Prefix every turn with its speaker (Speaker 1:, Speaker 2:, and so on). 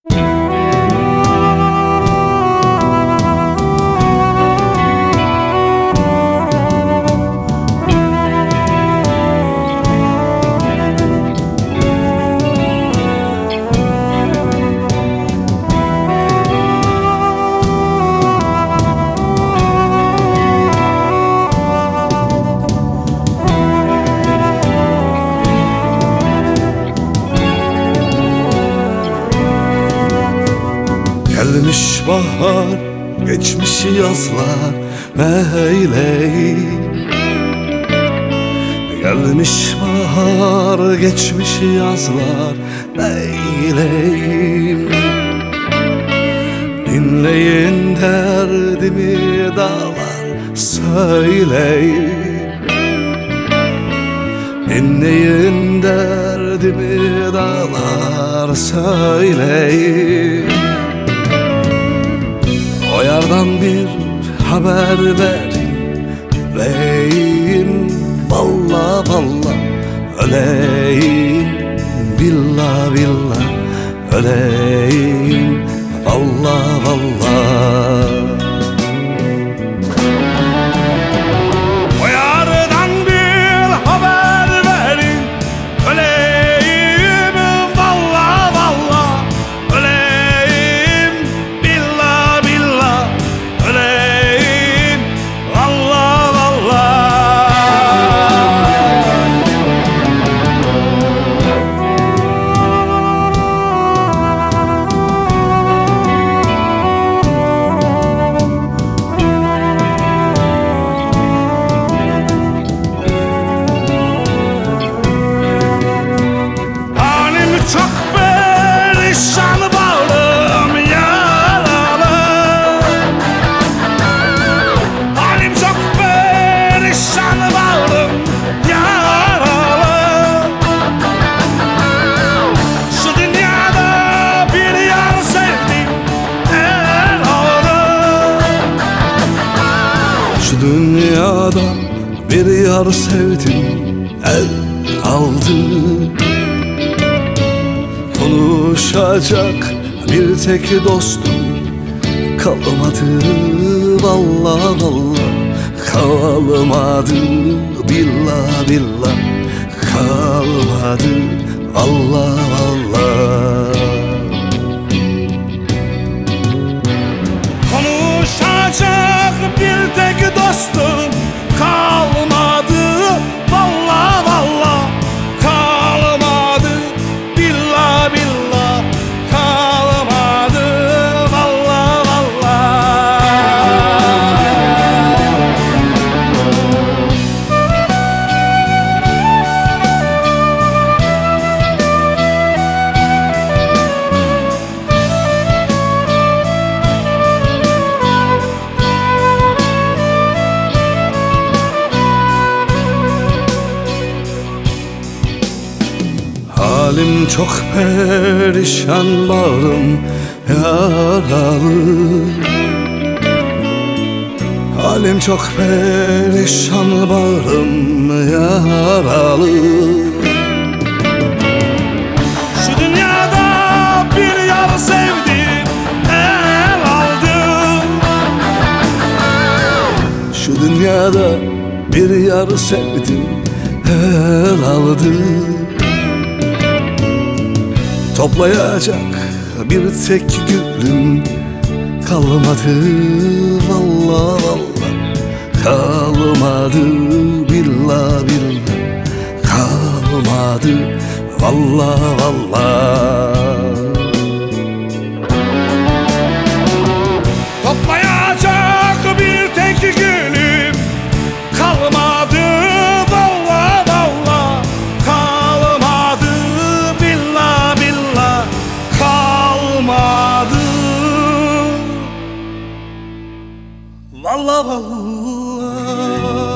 Speaker 1: Gelmiş bahar, geçmiş yazlar neyleyim? Gelmiş bahar, geçmiş yazlar neyleyim? Dinleyin derdimi dağlar söyleyin. Dinleyin derdimi dağlar söyleyin. O yardan bir haber verin, yüreğim valla valla öleyim, billah billah öleyim, valla valla. O yardan bir haber verin, öleyim, valla valla öleyim, billah billah öleyim, valla valla. Çok perişan bağrım yaralı. Halim çok perişan bağrım yaralı. Şu dünyada bir yar sevdim el aldı. Şu dünyada bir yar sevdim el aldı. Konuşacak bir tek dostum kalmadı, valla valla kalmadı, billah billah kalmadı, valla valla. Konuşacak bir tek dostum kalmadı, valla valla kalmadı, billah billah kalmadı, valla valla. Halim çok perişan bağrım yaralı. Halim çok perişan bağrım yaralı. Şu dünyada bir yar sevdim el aldı. Şu dünyada bir yar sevdim el aldı. Toplayacak bir tek gülüm kalmadı, valla valla kalmadı, billah billah kalmadı, valla valla. Toplayacak bir tek gülüm kalmadı, valla valla kalmadı, billah billah kalmadı, valla valla.